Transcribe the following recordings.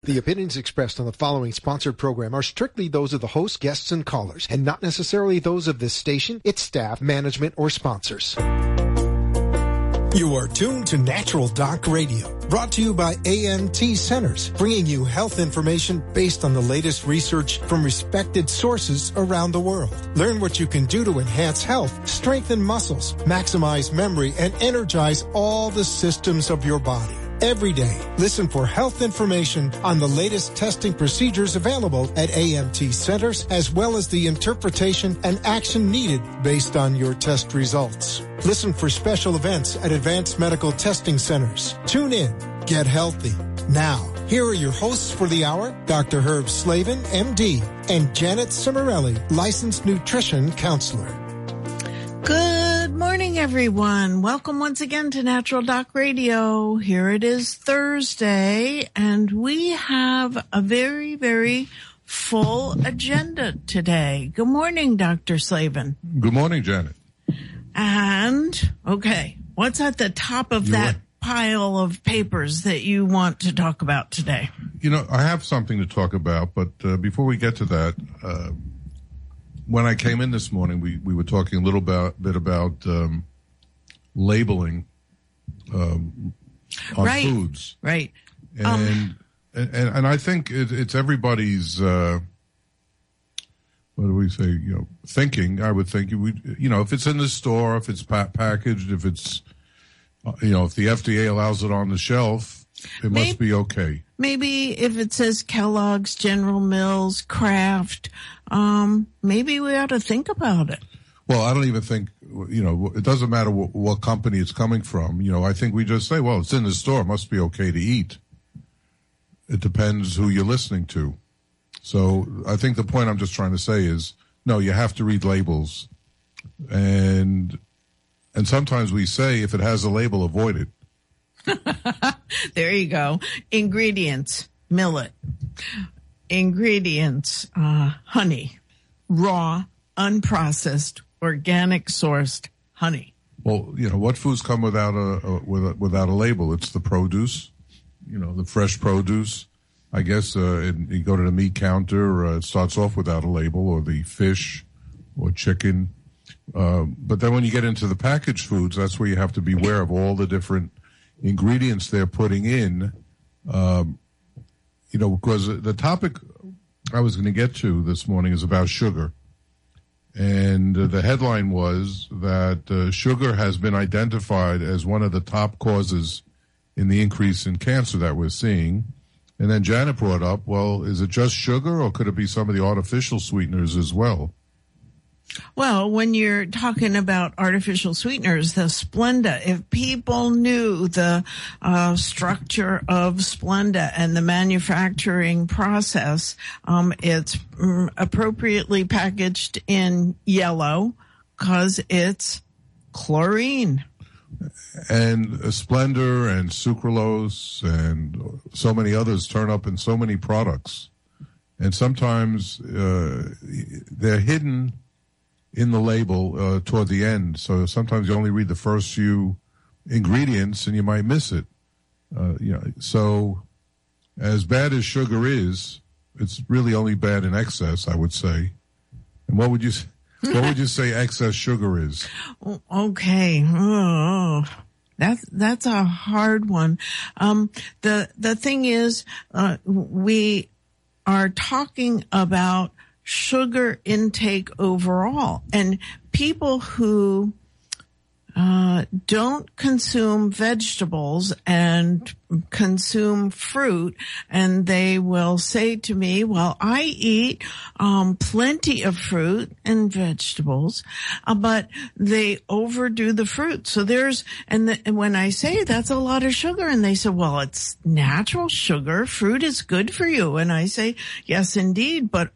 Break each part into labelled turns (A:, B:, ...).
A: The opinions expressed on the following sponsored program are strictly those of the host, guests, and callers, and not necessarily those of this station, its staff, management, or sponsors. You are tuned to Natural Doc Radio, brought to you by AMT Centers, bringing you health information based on the latest research from respected sources around the world. Learn what you can do to enhance health, strengthen muscles, maximize memory, and energize all the systems of your body. Every day, listen for health information on the latest testing procedures available at AMT Centers, as well as the interpretation and action needed based on your test results. Listen for special events at Advanced Medical Testing Centers. Tune in. Get healthy. Now, here are your hosts for the hour, Dr. Herb Slavin, MD, and Janet Cimarelli, licensed nutrition counselor.
B: Good morning, everyone. Welcome once again to Natural Doc Radio. Here it is Thursday, and we have a very, very full agenda today. Good morning, Dr. Slavin.
C: Good morning, Janet.
B: And, okay, what's at the top of that pile of papers that you want to talk about today?
C: You know, I have something to talk about, but before we get to that, when I came in this morning, we were talking a little bit about labeling on foods.
B: Right.
C: And I think it's everybody's, what do we say, thinking. I would think, if it's in the store, if it's packaged, if it's, if the FDA allows it on the shelf, it must be okay.
B: Maybe if it says Kellogg's, General Mills, Kraft, maybe we ought to think about it.
C: Well, I don't even think, it doesn't matter what company it's coming from. I think we just say, well, it's in the store, it must be okay to eat. It depends who you're listening to. So I think the point I'm just trying to say is, no, you have to read labels. And sometimes we say, if it has a label, avoid it.
B: There you go. Ingredients, millet. Ingredients, honey. Raw, unprocessed, organic sourced honey.
C: Well, what foods come without a label? It's the produce, the fresh produce. I guess you go to the meat counter, it starts off without a label, or the fish or chicken. But then when you get into the packaged foods, that's where you have to be aware of all the different ingredients they're putting in, because the topic I was going to get to this morning is about sugar. And the headline was that sugar has been identified as one of the top causes in the increase in cancer that we're seeing. And then Janet brought up, well, is it just sugar, or could it be some of the artificial sweeteners as well?
B: Well, when you're talking about artificial sweeteners, the Splenda, if people knew the structure of Splenda and the manufacturing process, it's appropriately packaged in yellow because it's chlorine.
C: And Splenda and sucralose and so many others turn up in so many products. And sometimes they're hidden in the label toward the end. So sometimes you only read the first few ingredients and you might miss it. So as bad as sugar is, it's really only bad in excess, I would say. And what would you say excess sugar is?
B: Okay. Oh, that's a hard one. The thing is, we are talking about sugar intake overall, and people who don't consume vegetables and consume fruit, and they will say to me, well, I eat plenty of fruit and vegetables, but they overdo the fruit. So and when I say that's a lot of sugar, and they say, well, it's natural sugar. Fruit is good for you. And I say, yes, indeed, but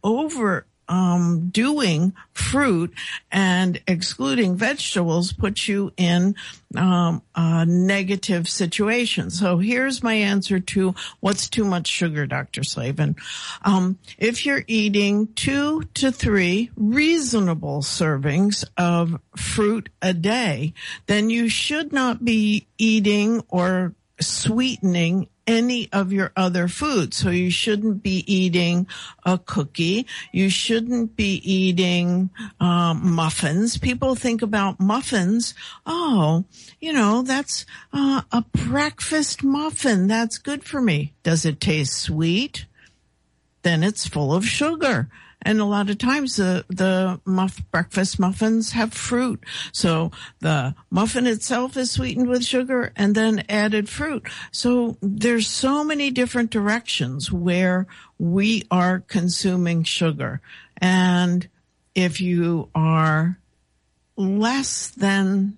B: doing fruit and excluding vegetables puts you in a negative situation. So here's my answer to what's too much sugar, Dr. Slavin. If you're eating 2 to 3 reasonable servings of fruit a day, then you should not be eating or sweetening any of your other foods. So you shouldn't be eating a cookie. You shouldn't be eating muffins. People think about muffins. Oh, that's a breakfast muffin. That's good for me. Does it taste sweet? Then it's full of sugar. And a lot of times the breakfast muffins have fruit. So the muffin itself is sweetened with sugar and then added fruit. So there's so many different directions where we are consuming sugar. And if you are less than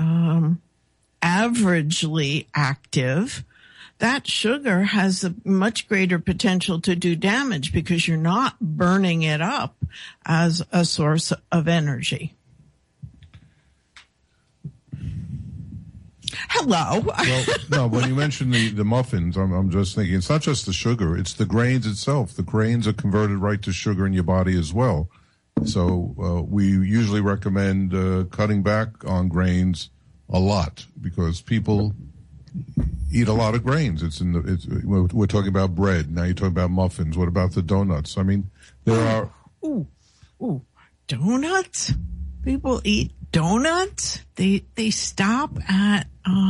B: averagely active, that sugar has a much greater potential to do damage because you're not burning it up as a source of energy. Hello.
C: Well, no, when you mention the muffins, I'm just thinking it's not just the sugar, it's the grains itself. The grains are converted right to sugar in your body as well. So we usually recommend cutting back on grains a lot because people eat a lot of grains. We're talking about bread. Now you're talking about muffins. What about the donuts? I mean, there are...
B: Ooh, donuts? People eat donuts? They stop at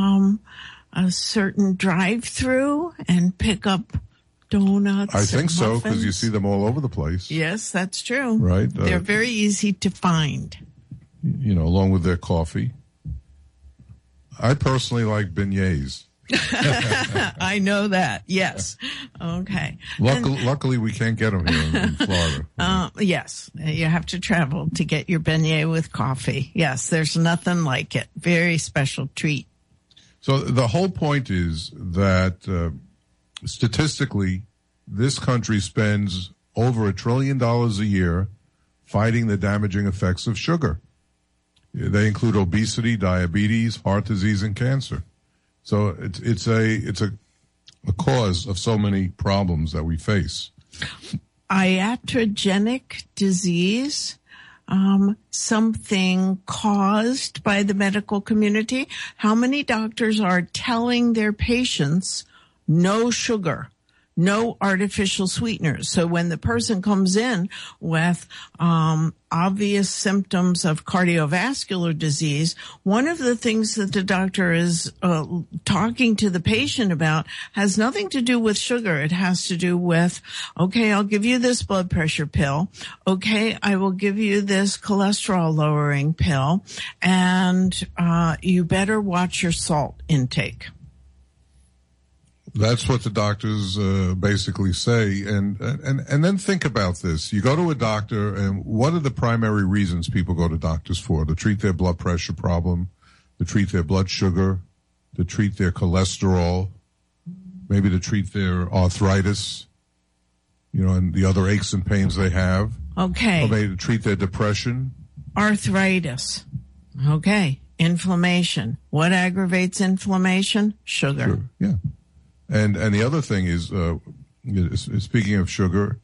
B: a certain drive-through and pick up donuts.
C: I think so, because you see them all over the place.
B: Yes, that's true.
C: Right?
B: They're very easy to find.
C: Along with their coffee. I personally like beignets.
B: I know that. Yes. Okay.
C: Luckily, we can't get them here in Florida.
B: Yes. You have to travel to get your beignet with coffee. Yes. There's nothing like it. Very special treat.
C: So the whole point is that statistically, this country spends over $1 trillion a year fighting the damaging effects of sugar. They include obesity, diabetes, heart disease, and cancer. So it's a cause of so many problems that we face.
B: Iatrogenic disease, something caused by the medical community. How many doctors are telling their patients no sugar? No artificial sweeteners. So when the person comes in with obvious symptoms of cardiovascular disease, one of the things that the doctor is talking to the patient about has nothing to do with sugar. It has to do with, okay, I'll give you this blood pressure pill. Okay, I will give you this cholesterol lowering pill, and you better watch your salt intake.
C: That's what the doctors basically say, and then think about this. You go to a doctor, and what are the primary reasons people go to doctors for? To treat their blood pressure problem, to treat their blood sugar, to treat their cholesterol, maybe to treat their arthritis, and the other aches and pains they have.
B: Okay.
C: Or maybe to treat their depression.
B: Arthritis. Okay. Inflammation. What aggravates inflammation? Sugar.
C: Sure. Yeah. And the other thing is, speaking of sugar,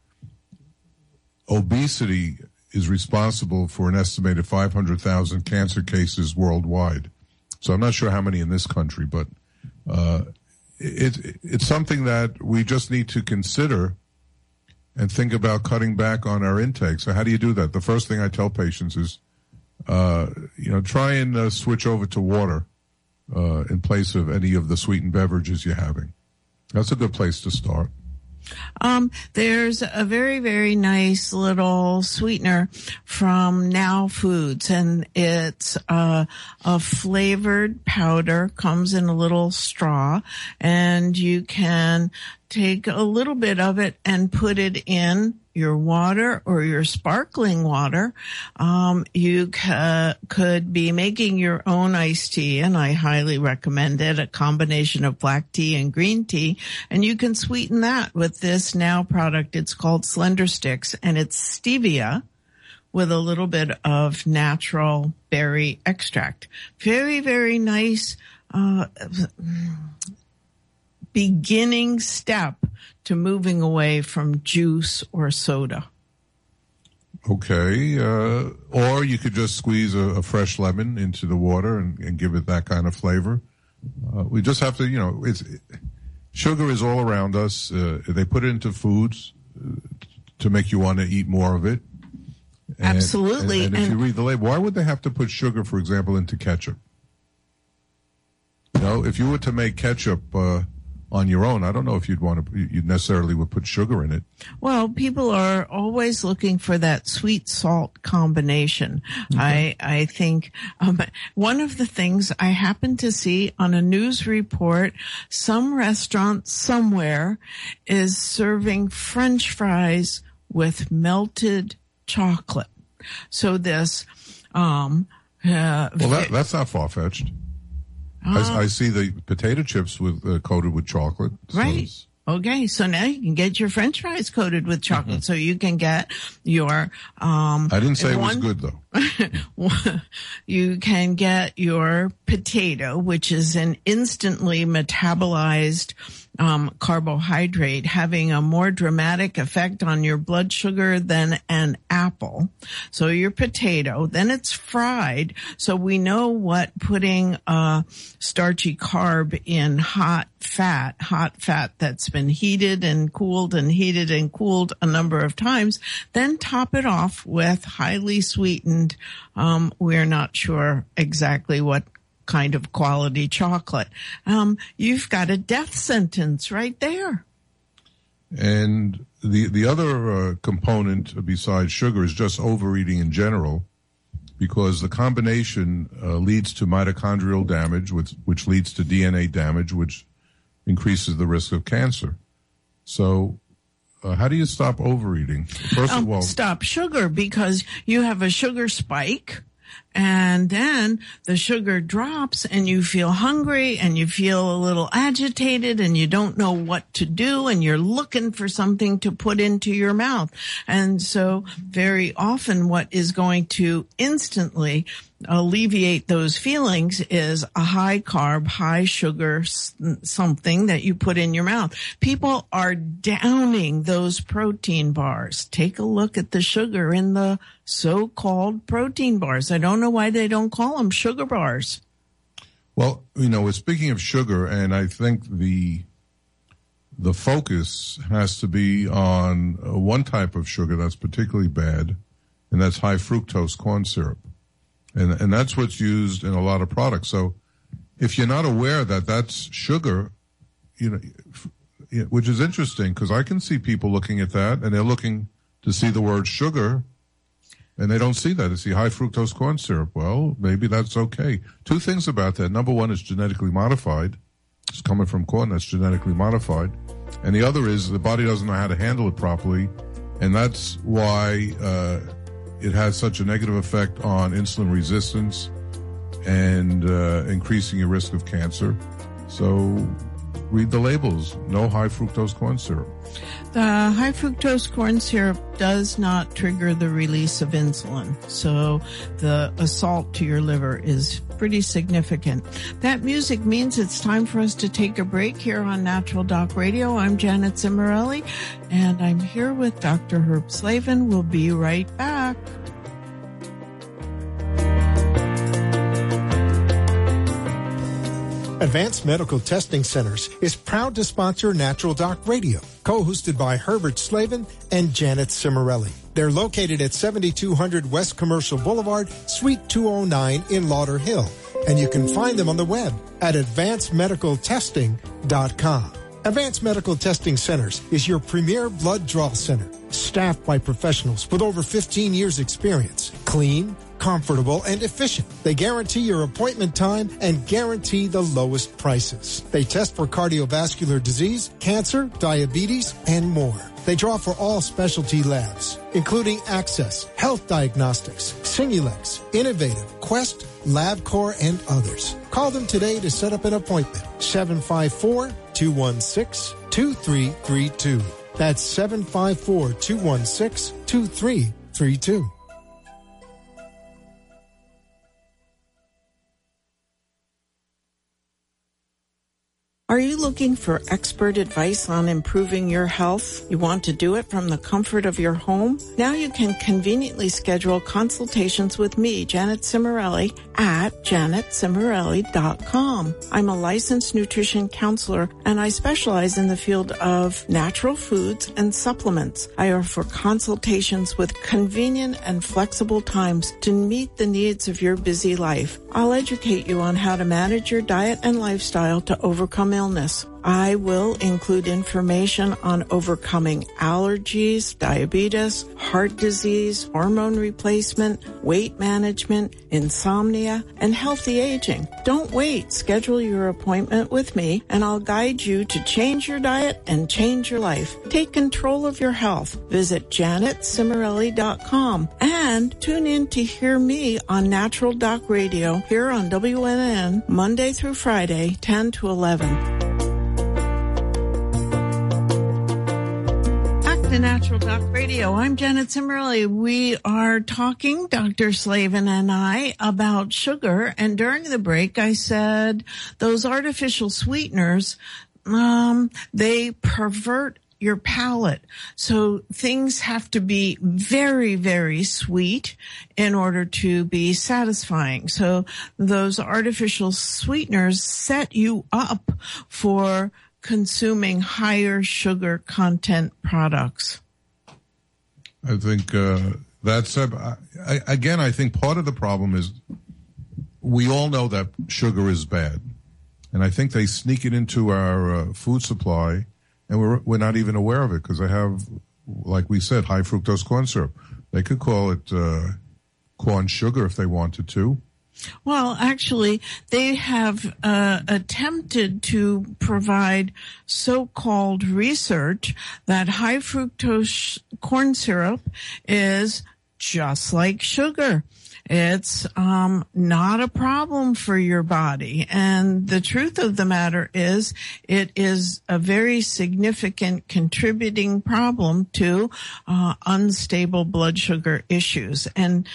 C: obesity is responsible for an estimated 500,000 cancer cases worldwide. So I'm not sure how many in this country, but it's something that we just need to consider and think about cutting back on our intake. So how do you do that? The first thing I tell patients is, try and switch over to water in place of any of the sweetened beverages you're having. That's a good place to start.
B: There's a very, very nice little sweetener from Now Foods, and it's a flavored powder, comes in a little straw, and you can take a little bit of it and put it in your water or your sparkling water. You could be making your own iced tea, and I highly recommend it, a combination of black tea and green tea, and you can sweeten that with this Now product. It's called Slender Sticks, and it's stevia with a little bit of natural berry extract. Very, very nice beginning step to moving away from juice or soda.
C: Okay. Or you could just squeeze a fresh lemon into the water and give it that kind of flavor. We just have to, Sugar is all around us. They put it into foods to make you want to eat more of it.
B: Absolutely.
C: And if you read the label, why would they have to put sugar, for example, into ketchup? You know, if you were to make ketchup on your own, I don't know if you necessarily would put sugar in it.
B: Well, people are always looking for that sweet-salt combination. Okay. I think one of the things I happened to see on a news report, some restaurant somewhere is serving French fries with melted chocolate. So this,
C: well, that's not far-fetched. I see the potato chips coated with chocolate.
B: Right. Okay, so now you can get your French fries coated with chocolate, so you can get your,
C: I didn't say it was good, though.
B: You can get your potato, which is an instantly metabolized carbohydrate, having a more dramatic effect on your blood sugar than an apple. So your potato, then it's fried. So we know what putting a starchy carb in hot fat that's been heated and cooled a number of times, then top it off with highly sweetened, we're not sure exactly what kind of quality chocolate. You've got a death sentence right there.
C: And the other component besides sugar is just overeating in general, because the combination leads to mitochondrial damage, which leads to DNA damage, which increases the risk of cancer. So how do you stop overeating? First of all,
B: stop sugar, because you have a sugar spike. And then the sugar drops and you feel hungry and you feel a little agitated and you don't know what to do and you're looking for something to put into your mouth. And so very often what is going to instantly alleviate those feelings is a high carb, high sugar something that you put in your mouth. People are downing those protein bars. Take a look at the sugar in the so-called protein bars. I don't know why they don't call them sugar bars.
C: Well, speaking of sugar, and I think the focus has to be on one type of sugar that's particularly bad, and that's high fructose corn syrup. And that's what's used in a lot of products. So if you're not aware that that's sugar, which is interesting, because I can see people looking at that and they're looking to see the word sugar and they don't see that. They see high fructose corn syrup. Well, maybe that's okay. Two things about that. Number one, it's genetically modified. It's coming from corn that's genetically modified. And the other is the body doesn't know how to handle it properly. And that's why it has such a negative effect on insulin resistance and increasing your risk of cancer. So read the labels. No high fructose corn syrup.
B: The high fructose corn syrup does not trigger the release of insulin. So the assault to your liver is pretty significant. That music means it's time for us to take a break here on Natural Doc Radio. I'm Janet Cimorelli, and I'm here with Dr. Herb Slavin. We'll be right back.
A: Advanced Medical Testing Centers is proud to sponsor Natural Doc Radio, co-hosted by Herbert Slavin and Janet Cimorelli. They're located at 7200 West Commercial Boulevard, Suite 209 in Lauderhill, and you can find them on the web at advancedmedicaltesting.com. Advanced Medical Testing Centers is your premier blood draw center, staffed by professionals with over 15 years experience. Clean, comfortable, and efficient. They guarantee your appointment time and guarantee the lowest prices. They test for cardiovascular disease, cancer, diabetes, and more. They draw for all specialty labs, including Access, Health Diagnostics, Simulex, Innovative, Quest, LabCorp, and others. Call them today to set up an appointment. 754-216-2332. That's 754-216-2332.
B: Are you looking for expert advice on improving your health? You want to do it from the comfort of your home? Now you can conveniently schedule consultations with me, Janet Cimarelli, at janetcimarelli.com. I'm a licensed nutrition counselor, and I specialize in the field of natural foods and supplements. I offer consultations with convenient and flexible times to meet the needs of your busy life. I'll educate you on how to manage your diet and lifestyle to overcome illness. I will include information on overcoming allergies, diabetes, heart disease, hormone replacement, weight management, insomnia, and healthy aging. Don't wait. Schedule your appointment with me, and I'll guide you to change your diet and change your life. Take control of your health. Visit janetcimarelli.com and tune in to hear me on Natural Doc Radio here on WNN Monday through Friday, 10 to 11. To Natural Doc Radio. I'm Janet Cimarelli. We are talking, Dr. Slavin and I, about sugar. And during the break, I said those artificial sweeteners, they pervert your palate. So things have to be very, very sweet in order to be satisfying. So those artificial sweeteners set you up for consuming higher sugar content products.
C: I think that's again. I think part of the problem is we all know that sugar is bad, and I think they sneak it into our food supply, and we're not even aware of it because they have, like we said, high fructose corn syrup. They could call it corn sugar if they wanted to.
B: Well, actually, they have attempted to provide so-called research that high fructose corn syrup is just like sugar. It's not a problem for your body. And the truth of the matter is it is a very significant contributing problem to unstable blood sugar issues. And,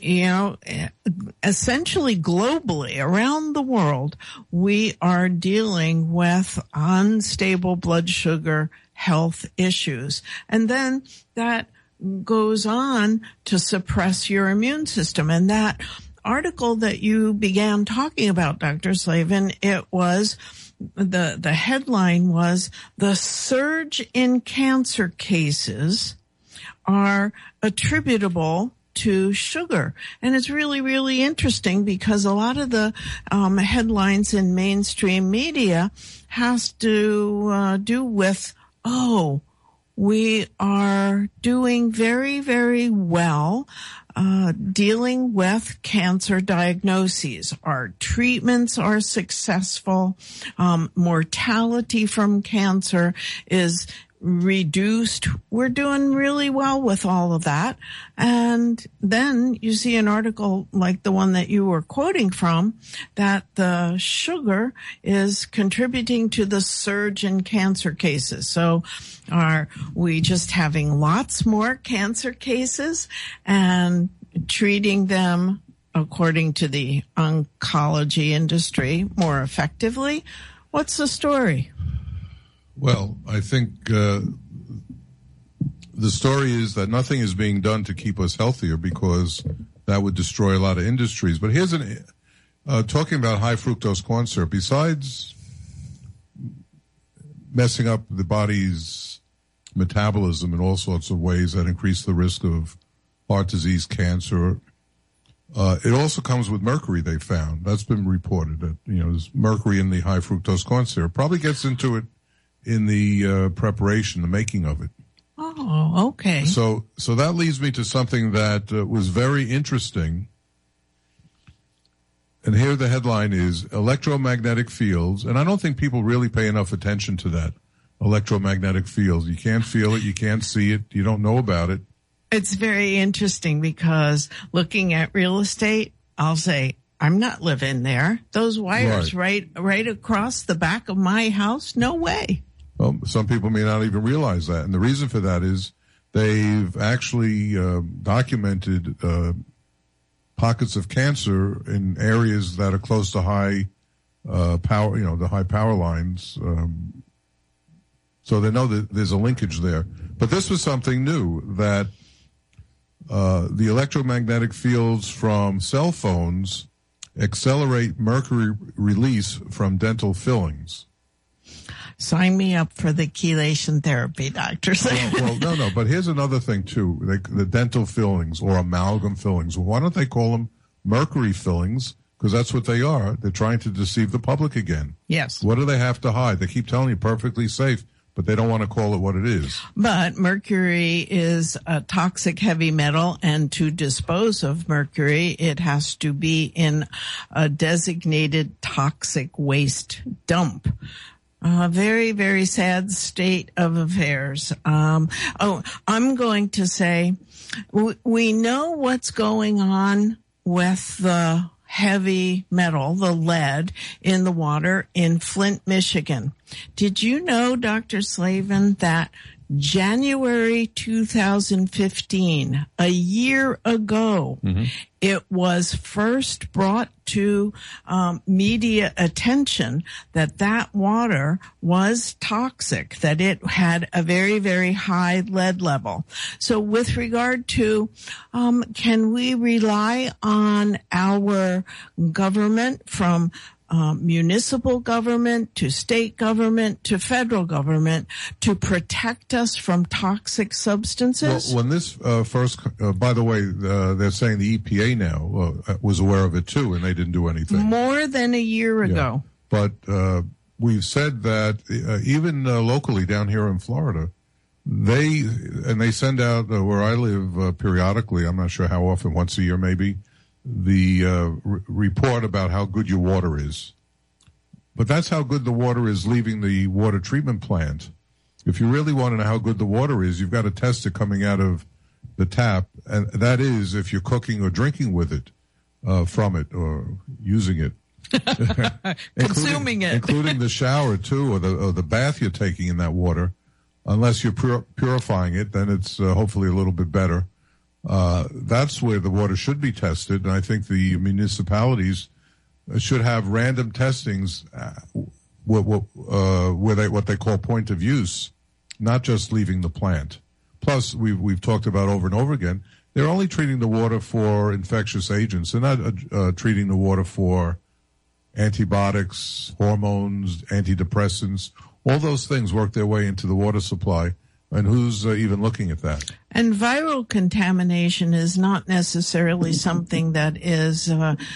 B: essentially globally around the world, we are dealing with unstable blood sugar health issues. And then that goes on to suppress your immune system. And that article that you began talking about, Dr. Slavin, it was, the headline was, "The surge in cancer cases are attributable to sugar." And it's really, really interesting because a lot of the headlines in mainstream media has to do with, we are doing very, very well dealing with cancer diagnoses. Our treatments are successful. Mortality from cancer is reduced. We're doing really well with all of that. And then you see an article like the one that you were quoting from, that the sugar is contributing to the surge in cancer cases. So are we just having lots more cancer cases and treating them, according to the oncology industry, more effectively? What's the story?
C: Well, I think the story is that nothing is being done to keep us healthier because that would destroy a lot of industries. But here's talking about high fructose corn syrup. Besides messing up the body's metabolism in all sorts of ways that increase the risk of heart disease, cancer, it also comes with mercury. They found that's been reported that there's mercury in the high fructose corn syrup. Probably gets into it in the preparation, the making of it.
B: Oh, okay.
C: So that leads me to something that was very interesting. And here the headline is electromagnetic fields. And I don't think people really pay enough attention to that. Electromagnetic fields. You can't feel it. You can't see it. You don't know about it.
B: It's very interesting because looking at real estate, I'll say, I'm not living there. Those wires right across the back of my house, no way.
C: Well, some people may not even realize that. And the reason for that is they've actually documented pockets of cancer in areas that are close to high power, the high power lines. So they know that there's a linkage there. But this was something new, that the electromagnetic fields from cell phones accelerate mercury release from dental fillings.
B: Sign me up for the chelation therapy, Dr.
C: Well, no. But here's another thing, too. The dental fillings or amalgam fillings. Why don't they call them mercury fillings? Because that's what they are. They're trying to deceive the public again.
B: Yes.
C: What do they have to hide? They keep telling you perfectly safe, but they don't want to call it what it is.
B: But mercury is a toxic heavy metal, and to dispose of mercury, it has to be in a designated toxic waste dump. Very, very sad state of affairs. I'm going to say we know what's going on with the heavy metal, the lead in the water in Flint, Michigan. Did you know, Dr. Slavin, that January 2015, a year ago, it was first brought to media attention that water was toxic, that it had a very, very high lead level. So with regard to, can we rely on our government, from municipal government to state government to federal government, to protect us from toxic substances?
C: Well, when this first, by the way, they're saying the EPA now was aware of it too, and they didn't do anything.
B: More than a year ago.
C: But we've said that even locally down here in Florida, they send out, where I live, periodically, I'm not sure how often, once a year maybe, the report about how good your water is. But that's how good the water is leaving the water treatment plant. If you really want to know how good the water is, you've got to test it coming out of the tap, and that is if you're cooking or drinking with it, from it, or using it.
B: Consuming it.
C: Including the shower, too, or the bath you're taking in that water. Unless you're purifying it, then it's hopefully a little bit better. That's where the water should be tested, and I think the municipalities should have random testings, what they call point of use, not just leaving the plant. Plus, we've talked about over and over again, they're only treating the water for infectious agents. They're not treating the water for antibiotics, hormones, antidepressants. All those things work their way into the water supply. And who's even looking at that?
B: And viral contamination is not necessarily something that is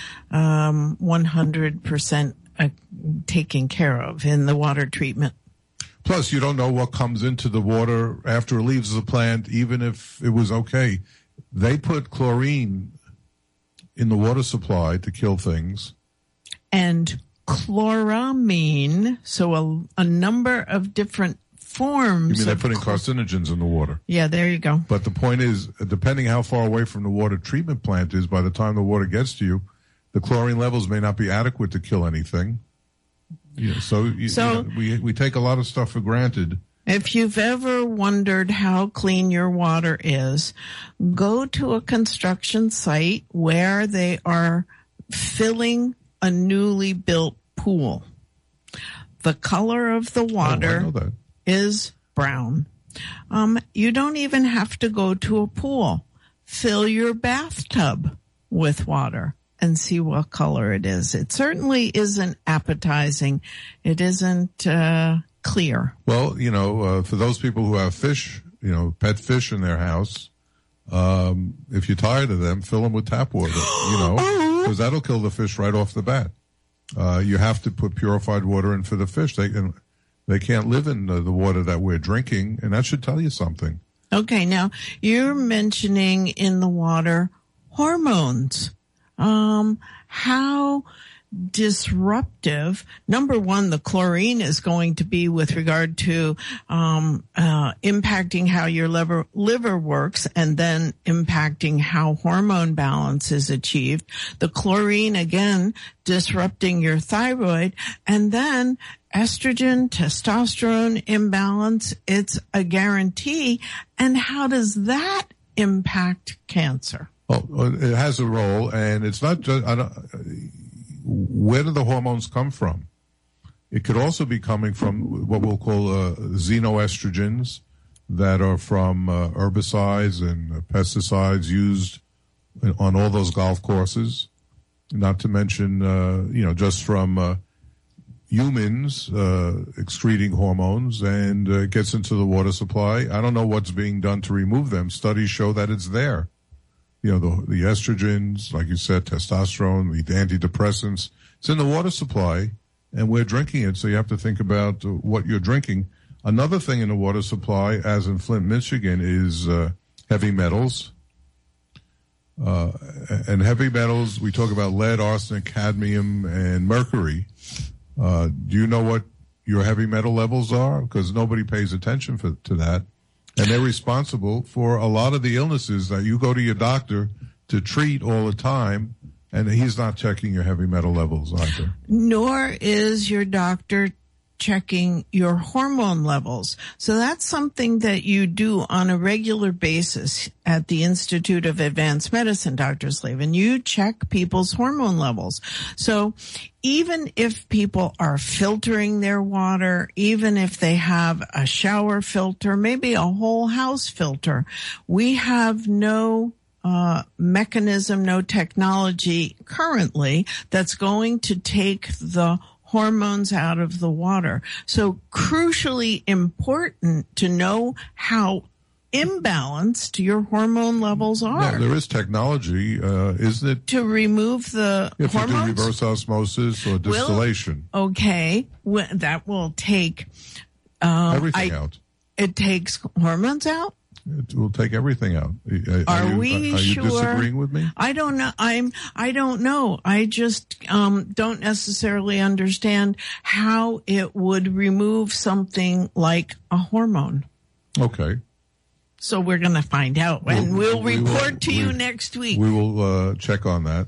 B: 100% taken care of in the water treatment.
C: Plus, you don't know what comes into the water after it leaves the plant, even if it was okay. They put chlorine in the water supply to kill things.
B: And chloramine, so a number of different forms.
C: You mean they're putting carcinogens in the water?
B: Yeah, there you go.
C: But the point is, depending how far away from the water treatment plant is, by the time the water gets to you, the chlorine levels may not be adequate to kill anything. Yeah, we take a lot of stuff for granted.
B: If you've ever wondered how clean your water is, go to a construction site where they are filling a newly built pool. The color of the water is brown. You don't even have to go to a pool. Fill your bathtub with water and see what color it is. It certainly isn't appetizing. It isn't clear.
C: Well, for those people who have fish, pet fish in their house, if you're tired of them, fill them with tap water, because that'll kill the fish right off the bat. You have to put purified water in for the fish. They can't live in the water that we're drinking, and that should tell you something.
B: Okay, now you're mentioning in the water hormones. How disruptive, number one, the chlorine is going to be with regard to impacting how your liver works, and then impacting how hormone balance is achieved. The chlorine, again, disrupting your thyroid, and then estrogen, testosterone imbalance. It's a guarantee. And how does that impact cancer?
C: Well, it has a role, and it's not just, where do the hormones come from? It could also be coming from what we'll call xenoestrogens that are from herbicides and pesticides used on all those golf courses, not to mention, just from humans excreting hormones, and it gets into the water supply. I don't know what's being done to remove them. Studies show that it's there. The estrogens, like you said, testosterone, the antidepressants, it's in the water supply, and we're drinking it, so you have to think about what you're drinking. Another thing in the water supply, as in Flint, Michigan, is heavy metals. And heavy metals, we talk about lead, arsenic, cadmium, and mercury. Do you know what your heavy metal levels are? Because nobody pays attention to that. And they're responsible for a lot of the illnesses that you go to your doctor to treat all the time, and he's not checking your heavy metal levels either.
B: Nor is your doctor checking your hormone levels. So that's something that you do on a regular basis at the Institute of Advanced Medicine, Dr. Slavin. You check people's hormone levels. So even if people are filtering their water, even if they have a shower filter, maybe a whole house filter, we have no mechanism, no technology currently that's going to take the hormones out of the water. So crucially important to know how imbalanced your hormone levels are.
C: Yeah, there is technology, isn't it?
B: To remove the
C: if
B: hormones?
C: You do reverse osmosis or distillation.
B: That will take
C: everything out.
B: It takes hormones out?
C: It will take everything out. Are you
B: sure?
C: Disagreeing with me?
B: I don't know. I don't know. I just don't necessarily understand how it would remove something like a hormone.
C: Okay.
B: So we're going to find out, and we'll report to you next week.
C: We will check on that.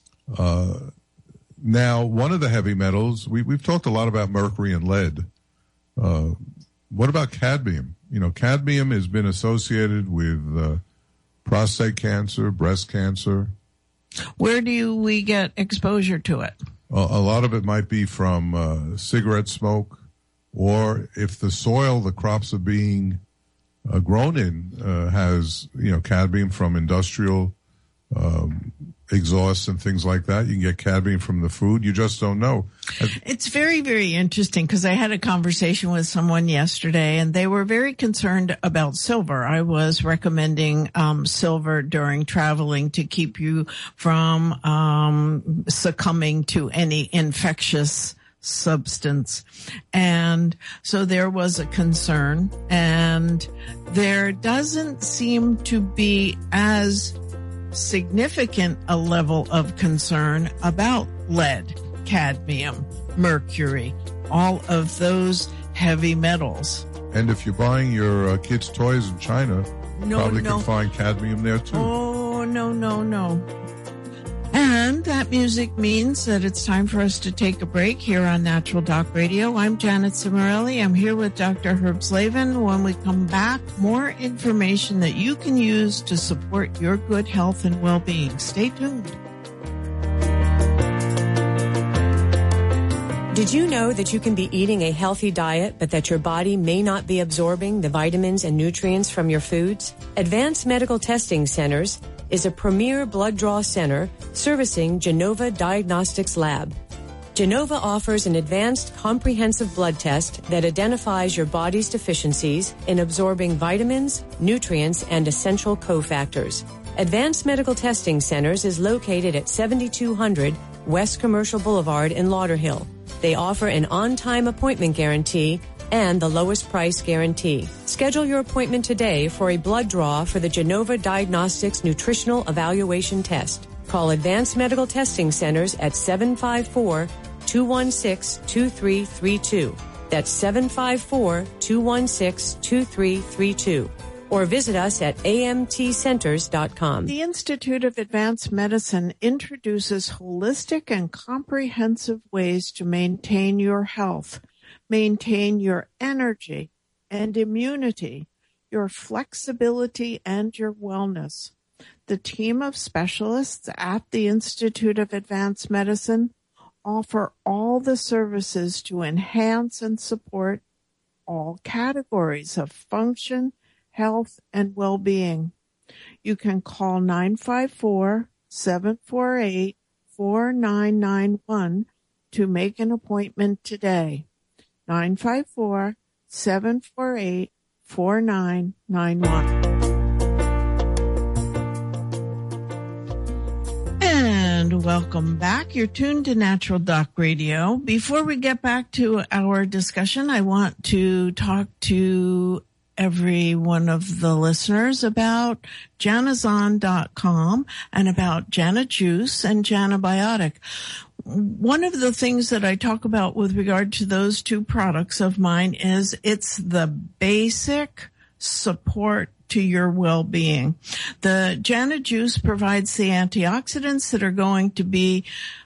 C: Now, one of the heavy metals, we've talked a lot about mercury and lead. What about cadmium? Cadmium has been associated with prostate cancer, breast cancer.
B: Where do we get exposure to it?
C: A lot of it might be from cigarette smoke, or if the soil the crops are being grown in has, cadmium from industrial exhausts and things like that. You can get cadmium from the food. You just don't know.
B: It's very, very interesting because I had a conversation with someone yesterday and they were very concerned about silver. I was recommending silver during traveling to keep you from succumbing to any infectious substance. And so there was a concern, and there doesn't seem to be as significant a level of concern about lead, cadmium, mercury, all of those heavy metals.
C: And if you're buying your kids' toys in China, probably can find cadmium there too.
B: Oh, no. And that music means that it's time for us to take a break here on Natural Doc Radio. I'm Janet Cimarelli. I'm here with Dr. Herb Slavin. When we come back, more information that you can use to support your good health and well-being. Stay tuned.
D: Did you know that you can be eating a healthy diet, but that your body may not be absorbing the vitamins and nutrients from your foods? Advanced Medical Testing Centers is a premier blood draw center servicing Genova Diagnostics Lab. Genova offers an advanced comprehensive blood test that identifies your body's deficiencies in absorbing vitamins, nutrients, and essential cofactors. Advanced Medical Testing Centers is located at 7200 West Commercial Boulevard in Lauderhill. They offer an on-time appointment guarantee and the lowest price guarantee. Schedule your appointment today for a blood draw for the Genova Diagnostics Nutritional Evaluation Test. Call Advanced Medical Testing Centers at 754-216-2332. That's 754-216-2332. Or visit us at amtcenters.com.
B: The Institute of Advanced Medicine introduces holistic and comprehensive ways to maintain your health, maintain your energy and immunity, your flexibility and your wellness. The team of specialists at the Institute of Advanced Medicine offer all the services to enhance and support all categories of function, health, and well-being. You can call 954-748-4991 to make an appointment today. 954-748-4991. And welcome back. You're tuned to Natural Doc Radio. Before we get back to our discussion, I want to talk to every one of the listeners about Janazon.com and about Jana Juice and Janabiotic. One of the things that I talk about with regard to those two products of mine is it's the basic support to your well-being. The Jana Juice provides the antioxidants that are going to be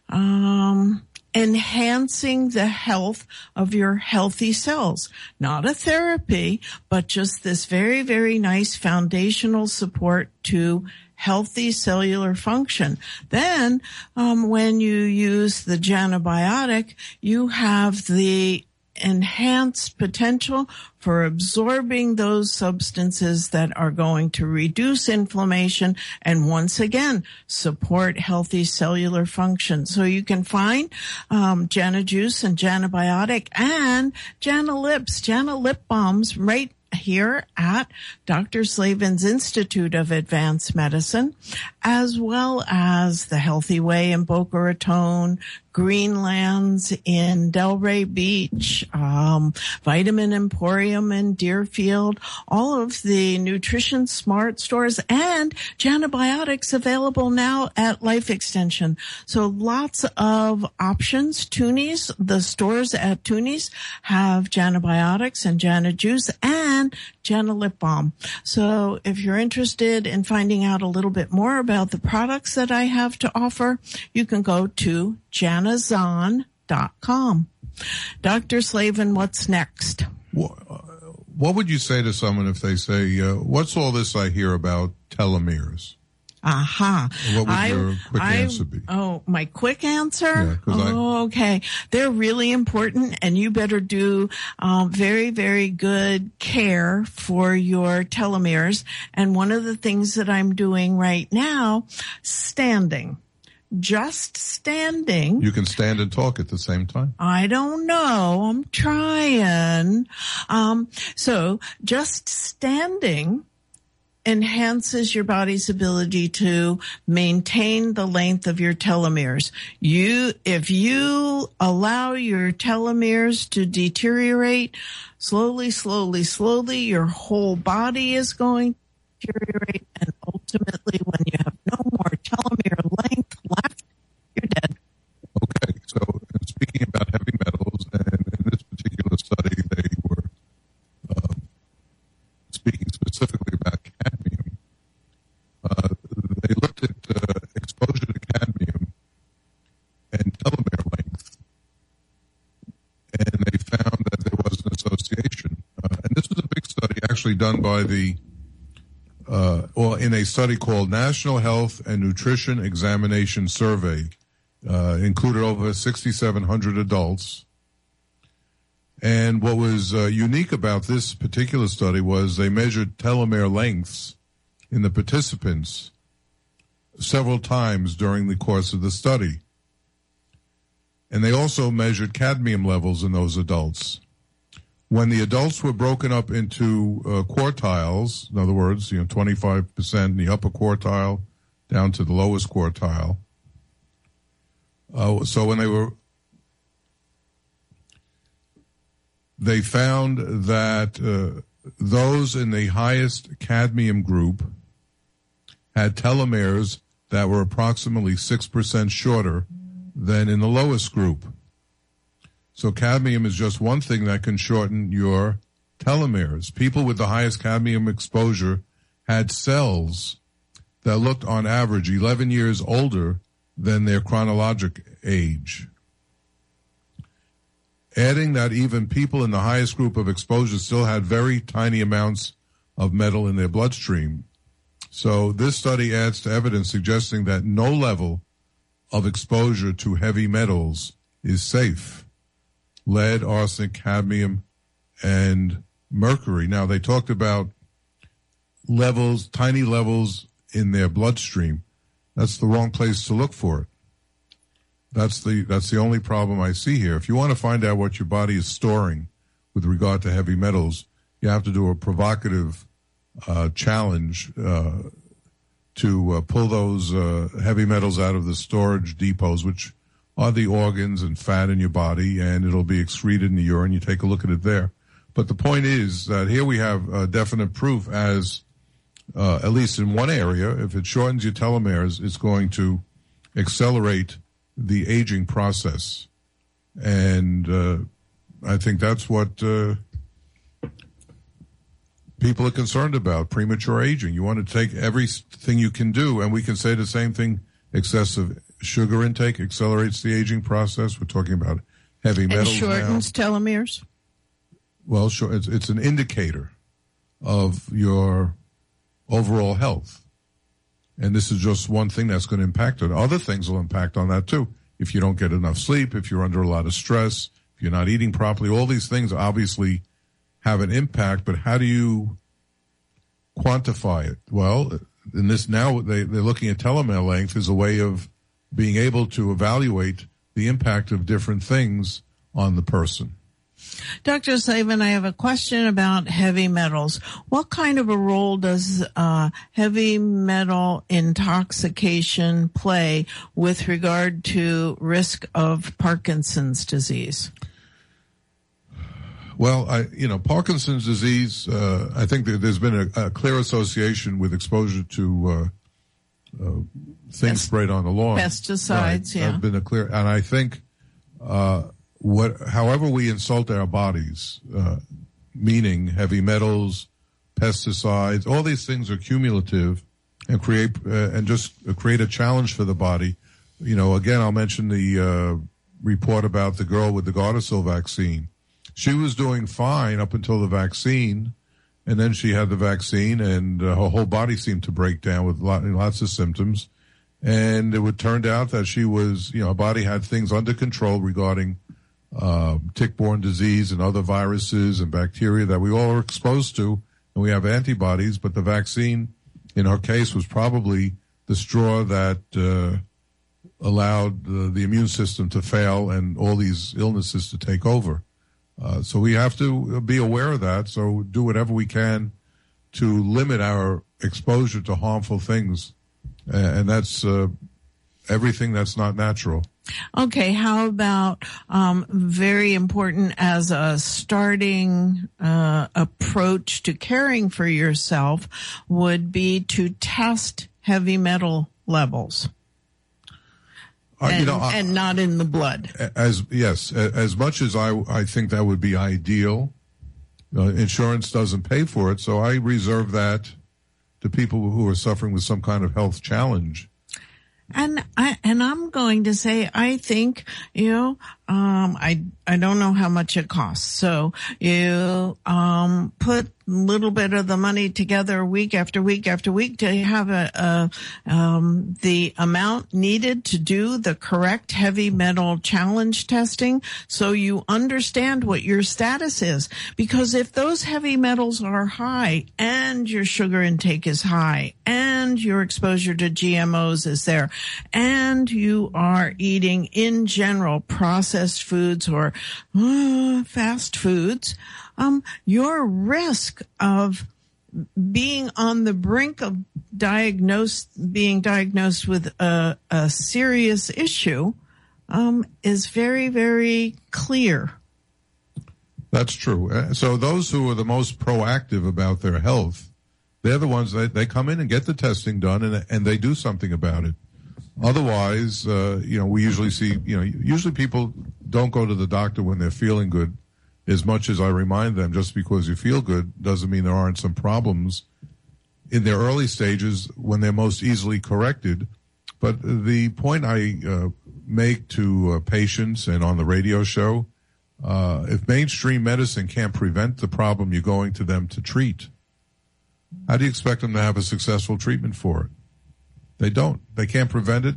B: enhancing the health of your healthy cells. Not a therapy, but just this very, very nice foundational support to healthy cellular function. Then, when you use the Janabiotic, you have the enhanced potential for absorbing those substances that are going to reduce inflammation and once again support healthy cellular function. So you can find Jana Juice and Janabiotic and Jana Lips, Jana Lip Balms right here at Dr. Slavin's Institute of Advanced Medicine, as well as the Healthy Way in Boca Raton, Greenlands in Delray Beach, Vitamin Emporium in Deerfield, all of the Nutrition Smart stores, and Janabiotics available now at Life Extension. So lots of options. Toonies, the stores at Toonies have Janabiotics and Jana Juice and Jana Lip Balm. So if you're interested in finding out a little bit more about the products that I have to offer, you can go to Janazon.com. Dr. Slavin, what's next?
C: What would you say to someone if they say, what's all this I hear about telomeres?
B: Aha.
C: What would your quick answer be?
B: Oh, my quick answer? Yeah, okay. They're really important, and you better do very, very good care for your telomeres. And one of the things that I'm doing right now, standing. Just standing.
C: You can stand and talk at the same time.
B: I don't know. I'm trying. So just standing enhances your body's ability to maintain the length of your telomeres. If you allow your telomeres to deteriorate slowly, your whole body is going to deteriorate, and ultimately when you have no more telomere length left, you're dead.
C: Okay, so speaking about heavy metals, and in this particular study they were speaking specifically about cadmium. They looked at exposure to cadmium and telomere length, and they found that there was an association. And this was a big study actually done by in a study called National Health and Nutrition Examination Survey, included over 6,700 adults. And what was unique about this particular study was they measured telomere lengths in the participants several times during the course of the study. And they also measured cadmium levels in those adults. When the adults were broken up into quartiles, in other words, 25% in the upper quartile down to the lowest quartile. So when they found that those in the highest cadmium group had telomeres that were approximately 6% shorter than in the lowest group. So cadmium is just one thing that can shorten your telomeres. People with the highest cadmium exposure had cells that looked on average 11 years older than their chronologic age. Adding that even people in the highest group of exposure still had very tiny amounts of metal in their bloodstream. So this study adds to evidence suggesting that no level of exposure to heavy metals is safe. Lead, arsenic, cadmium, and mercury. Now, they talked about levels, tiny levels in their bloodstream. That's the wrong place to look for it. That's the only problem I see here. If you want to find out what your body is storing with regard to heavy metals, you have to do a provocative challenge to pull those heavy metals out of the storage depots, which are the organs and fat in your body, and it'll be excreted in the urine. You take a look at it there. But the point is that here we have definite proof as, at least in one area, if it shortens your telomeres, it's going to accelerate the aging process. And I think that's what people are concerned about, premature aging. You want to take everything you can do, and we can say the same thing. Excessive sugar intake accelerates the aging process. We're talking about heavy metals
B: now. And shortens telomeres?
C: Well, sure. It's an indicator of your overall health. And this is just one thing that's going to impact it. Other things will impact on that, too. If you don't get enough sleep, if you're under a lot of stress, if you're not eating properly, all these things obviously have an impact. But how do you quantify it? Well, in this now, they're looking at telomere length as a way of being able to evaluate the impact of different things on the person.
B: Dr. Slavin, I have a question about heavy metals. What kind of a role does heavy metal intoxication play with regard to risk of Parkinson's disease?
C: Well, Parkinson's disease, I think that there's been a clear association with exposure to things sprayed on the lawn.
B: Pesticides,
C: right.
B: yeah.
C: There's been a clear, and I think however we insult our bodies, meaning heavy metals, pesticides, all these things are cumulative and create a challenge for the body. Again, I'll mention the report about the girl with the Gardasil vaccine. She was doing fine up until the vaccine, and then she had the vaccine, and her whole body seemed to break down with lots of symptoms. And it turned out that she was, her body had things under control regarding tick-borne disease and other viruses and bacteria that we all are exposed to, and we have antibodies. But the vaccine, in her case, was probably the straw that allowed the immune system to fail and all these illnesses to take over. So we have to be aware of that. So do whatever we can to limit our exposure to harmful things. And that's everything that's not natural.
B: Okay, how about very important as a starting approach to caring for yourself would be to test heavy metal levels. And not in the blood. As much as I think that would be ideal, insurance doesn't pay for it, so I reserve that to people who are suffering with some kind of health challenge. And I'm going to say, I think, I don't know how much it costs. So you, put a little bit of the money together week after week after week to have the amount needed to do the correct heavy metal challenge testing so you understand what your status is. Because if those heavy metals are high and your sugar intake is high and your exposure to GMOs is there and you are eating in general processed foods or fast foods, your risk of being on the brink of being diagnosed with a serious issue is very, very clear.
C: That's true. So those who are the most proactive about their health, they're the ones that they come in and get the testing done and they do something about it. Otherwise, we usually see, usually people don't go to the doctor when they're feeling good. As much as I remind them, just because you feel good doesn't mean there aren't some problems in their early stages when they're most easily corrected. But the point I make to patients and on the radio show, if mainstream medicine can't prevent the problem you're going to them to treat, how do you expect them to have a successful treatment for it? They don't. They can't prevent it.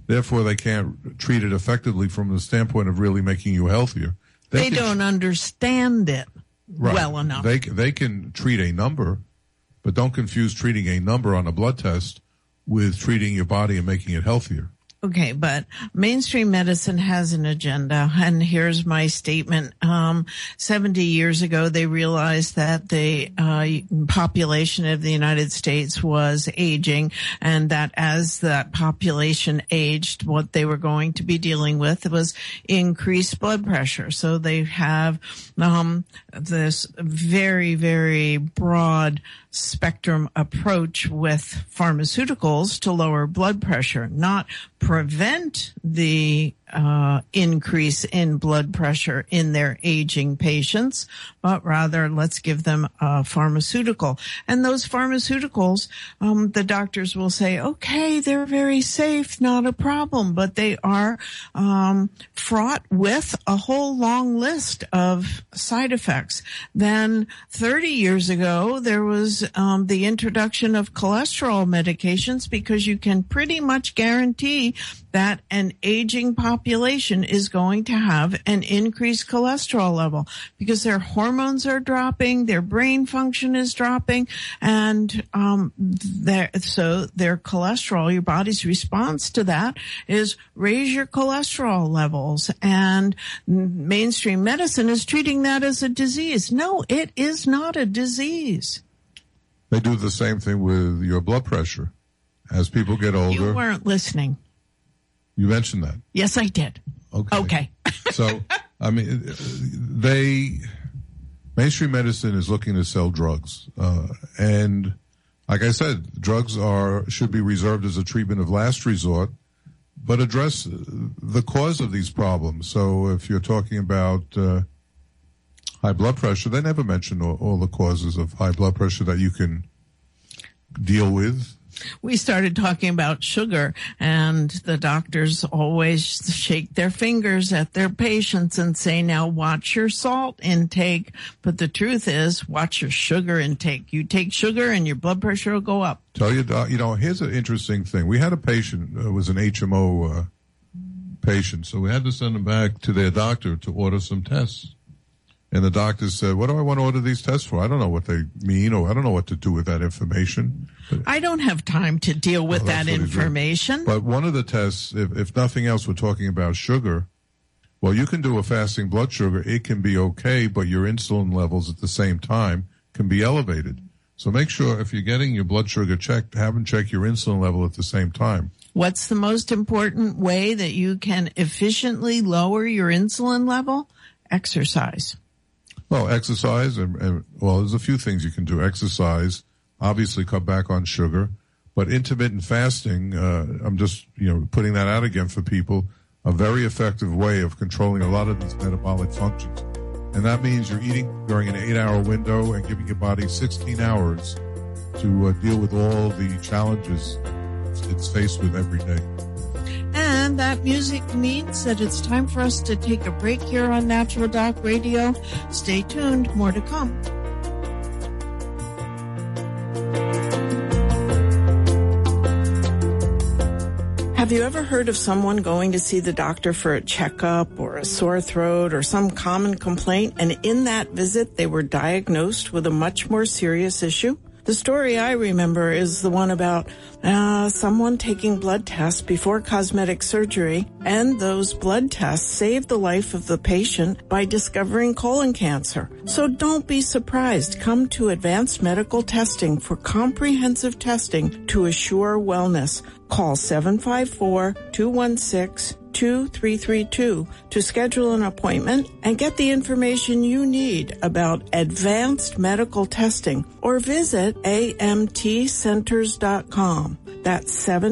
C: Therefore, they can't treat it effectively from the standpoint of really making you healthier.
B: They don't understand it well enough.
C: They can treat a number, but don't confuse treating a number on a blood test with treating your body and making it healthier.
B: Okay, but mainstream medicine has an agenda, and here's my statement. 70 years ago, they realized that the population of the United States was aging, and that as that population aged, what they were going to be dealing with was increased blood pressure. So they have this very, very broad spectrum approach with pharmaceuticals to lower blood pressure, not prevent the increase in blood pressure in their aging patients, but rather let's give them a pharmaceutical. And those pharmaceuticals, the doctors will say, okay, they're very safe, not a problem, but they are fraught with a whole long list of side effects. Then 30 years ago, there was the introduction of cholesterol medications, because you can pretty much guarantee that an aging population is going to have an increased cholesterol level because their hormones are dropping, their brain function is dropping, and their cholesterol, your body's response to that is raise your cholesterol levels. And mainstream medicine is treating that as a disease. No, it is not a disease.
C: They do the same thing with your blood pressure. As people get older.
B: You weren't listening.
C: You mentioned that.
B: Yes, I did. Okay.
C: So, I mean, mainstream medicine is looking to sell drugs. And like I said, drugs should be reserved as a treatment of last resort, but address the cause of these problems. So if you're talking about high blood pressure, they never mention all the causes of high blood pressure that you can deal with.
B: We started talking about sugar, and the doctors always shake their fingers at their patients and say, now watch your salt intake. But the truth is, watch your sugar intake. You take sugar and your blood pressure will go up.
C: Tell you, here's an interesting thing. We had a patient, was an HMO patient, so we had to send them back to their doctor to order some tests. And the doctor said, what do I want to order these tests for? I don't know what they mean, or I don't know what to do with that information.
B: I don't have time to deal with that information.
C: But one of the tests, if nothing else, we're talking about sugar. Well, you can do a fasting blood sugar. It can be okay, but your insulin levels at the same time can be elevated. So make sure if you're getting your blood sugar checked, have them check your insulin level at the same time.
B: What's the most important way that you can efficiently lower your insulin level? Exercise.
C: Well, exercise, there's a few things you can do. Exercise, obviously cut back on sugar, but intermittent fasting, I'm just, putting that out again for people, a very effective way of controlling a lot of these metabolic functions. And that means you're eating during an 8-hour window and giving your body 16 hours to deal with all the challenges it's faced with every day.
B: And that music means that it's time for us to take a break here on Natural Doc Radio. Stay tuned, more to come. Have you ever heard of someone going to see the doctor for a checkup or a sore throat or some common complaint, and in that visit they were diagnosed with a much more serious issue? The story I remember is the one about someone taking blood tests before cosmetic surgery, and those blood tests saved the life of the patient by discovering colon cancer. So don't be surprised. Come to Advanced Medical Testing for comprehensive testing to assure wellness. Call 754-216-2332 to schedule an appointment and get the information you need about advanced medical testing, or visit amtcenters.com. That's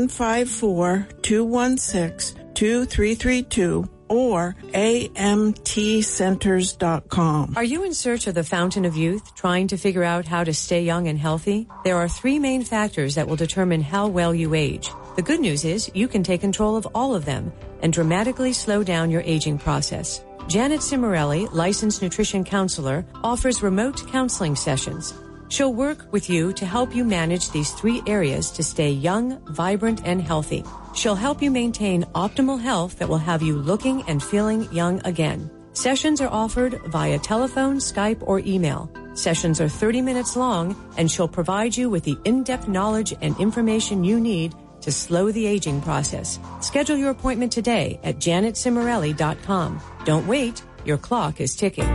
B: 754-216-2332 or amtcenters.com.
D: Are you in search of the fountain of youth, trying to figure out how to stay young and healthy? There are 3 main factors that will determine how well you age. The good news is you can take control of all of them and dramatically slow down your aging process. Janet Cimarelli, licensed nutrition counselor, offers remote counseling sessions. She'll work with you to help you manage these 3 areas to stay young, vibrant, and healthy. She'll help you maintain optimal health that will have you looking and feeling young again. Sessions are offered via telephone, Skype, or email. Sessions are 30 minutes long, and she'll provide you with the in-depth knowledge and information you need to slow the aging process. Schedule your appointment today at janetcimarelli.com. Don't wait. Your clock is ticking.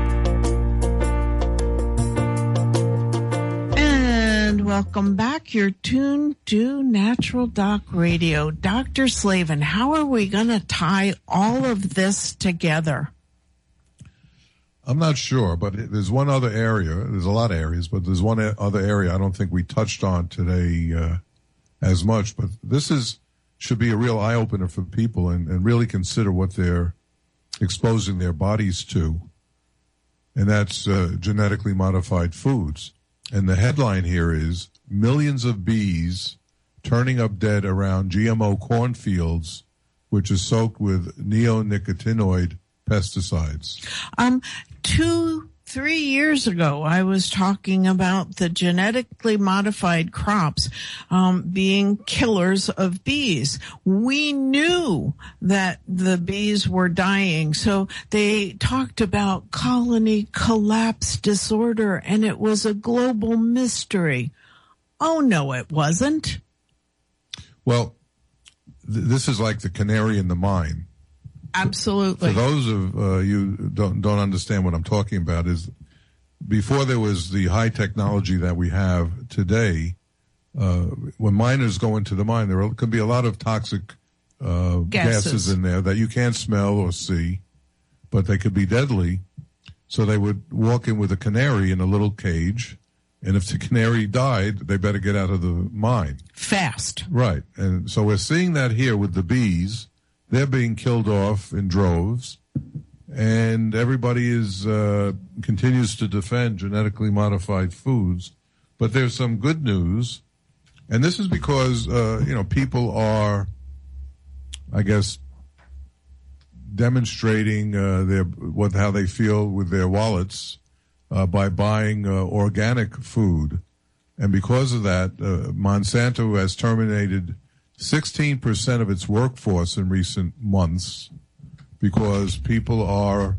B: And welcome back. You're tuned to Natural Doc Radio. Dr. Slavin, how are we going to tie all of this together?
C: I'm not sure, but there's one other area. There's a lot of areas, but there's one other area I don't think we touched on today as much. But this should be a real eye-opener for people and really consider what they're exposing their bodies to, and that's genetically modified foods. And the headline here is, millions of bees turning up dead around GMO cornfields, which is soaked with neonicotinoid pesticides.
B: 2-3 years ago, I was talking about the genetically modified crops being killers of bees. We knew that the bees were dying, so they talked about colony collapse disorder, and it was a global mystery. Oh, no, it wasn't.
C: Well, this is like the canary in the mine.
B: Absolutely.
C: For those of you don't understand what I'm talking about, is before there was the high technology that we have today, when miners go into the mine, there can be a lot of toxic gases in there that you can't smell or see, but they could be deadly. So they would walk in with a canary in a little cage, and if the canary died, they better get out of the mine. Fast. Right. And so we're seeing that here with the bees. They're being killed off in droves, and everybody continues to defend genetically modified foods. But there's some good news, and this is because people are, I guess, demonstrating how they feel with their wallets by buying organic food, and because of that, Monsanto has terminated 16% of its workforce in recent months because people are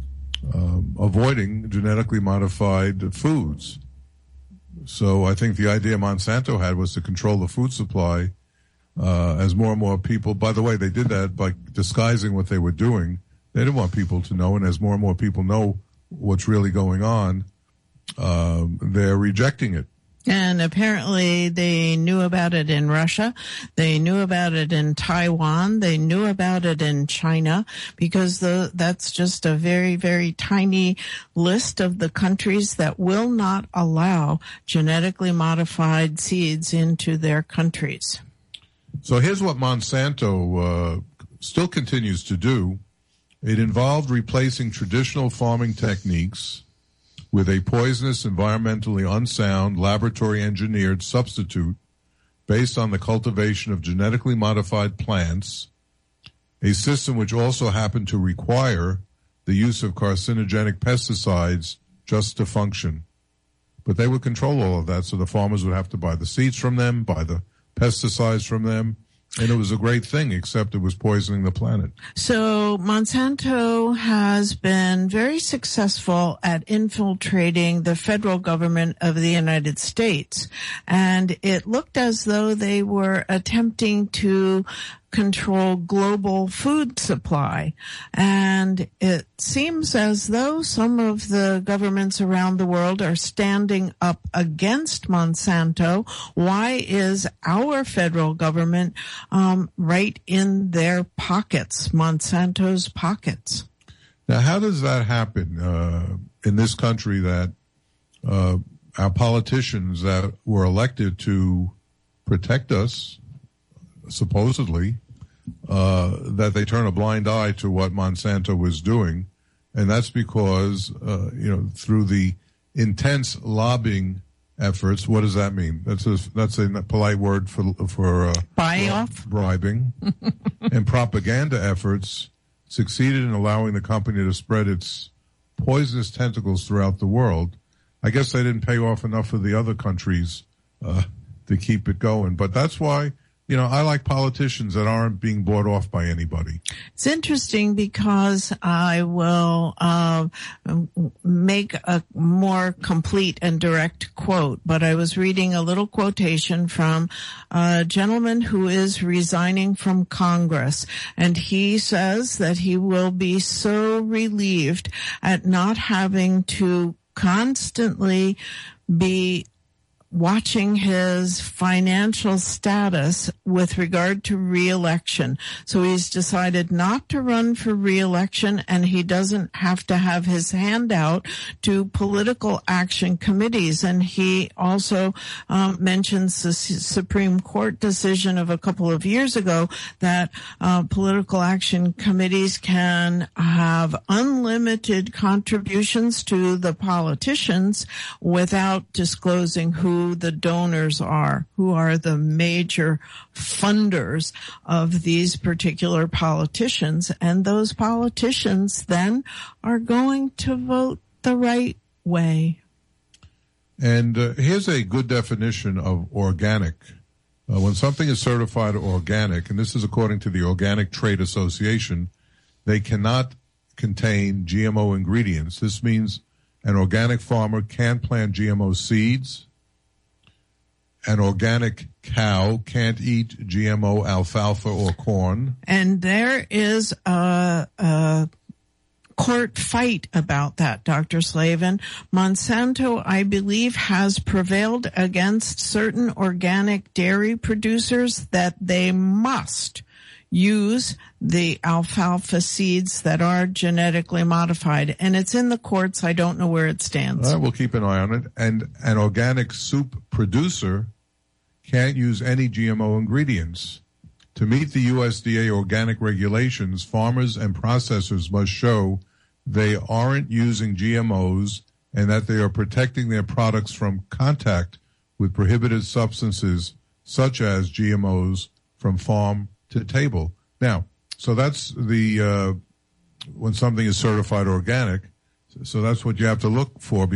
C: avoiding genetically modified foods. So I think the idea Monsanto had was to control the food supply as more and more people, by the way, they did that by disguising what they were doing. They didn't want people to know, and as more and more people know what's really going on, they're rejecting it.
B: And apparently they knew about it in Russia. They knew about it in Taiwan. They knew about it in China, because that's just a very, very tiny list of the countries that will not allow genetically modified seeds into their countries.
C: So here's what Monsanto still continues to do. It involved replacing traditional farming techniques with a poisonous, environmentally unsound, laboratory-engineered substitute based on the cultivation of genetically modified plants, a system which also happened to require the use of carcinogenic pesticides just to function. But they would control all of that, so the farmers would have to buy the seeds from them, buy the pesticides from them, and it was a great thing, except it was poisoning the planet.
B: So Monsanto has been very successful at infiltrating the federal government of the United States. And it looked as though they were attempting to control global food supply. And it seems as though some of the governments around the world are standing up against Monsanto. Why is our federal government right in their pockets, Monsanto's pockets?
C: Now, how does that happen in this country, that our politicians that were elected to protect us, supposedly, that they turn a blind eye to what Monsanto was doing? And that's because, through the intense lobbying efforts. What does that mean? That's a polite word for
B: buy off,
C: bribing, and propaganda efforts succeeded in allowing the company to spread its poisonous tentacles throughout the world. I guess they didn't pay off enough for the other countries to keep it going. But that's why, I like politicians that aren't being bought off by anybody.
B: It's interesting because I will make a more complete and direct quote, but I was reading a little quotation from a gentleman who is resigning from Congress, and he says that he will be so relieved at not having to constantly be watching his financial status with regard to re-election. So he's decided not to run for re-election, and he doesn't have to have his hand out to political action committees. And he also mentions the Supreme Court decision of a couple of years ago that political action committees can have unlimited contributions to the politicians without disclosing who the donors are, who are the major funders of these particular politicians. And those politicians then are going to vote the right way.
C: And here's a good definition of organic. When something is certified organic, and this is according to the Organic Trade Association, they cannot contain GMO ingredients. This means an organic farmer can't plant GMO seeds. An organic cow can't eat GMO alfalfa or corn.
B: And there is a court fight about that, Dr. Slavin. Monsanto, I believe, has prevailed against certain organic dairy producers that they must use the alfalfa seeds that are genetically modified. And it's in the courts. I don't know where it stands.
C: We'll keep an eye on it. And an organic soup producer can't use any GMO ingredients. To meet the USDA organic regulations, farmers and processors must show they aren't using GMOs and that they are protecting their products from contact with prohibited substances such as GMOs from farm to table. Now, so that's the when something is certified organic. So that's what you have to look for.